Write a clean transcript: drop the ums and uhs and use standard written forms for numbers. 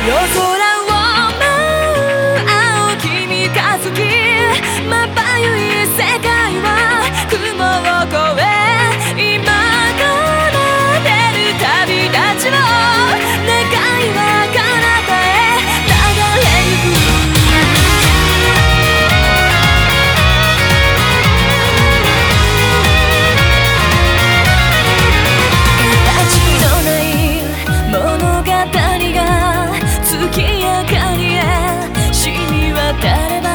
舞う青き三日月まばゆい世界は雲を越え今奏でる旅立ちを願いは彼方へ流れゆく形のない物語が月明かりへ染み渡れば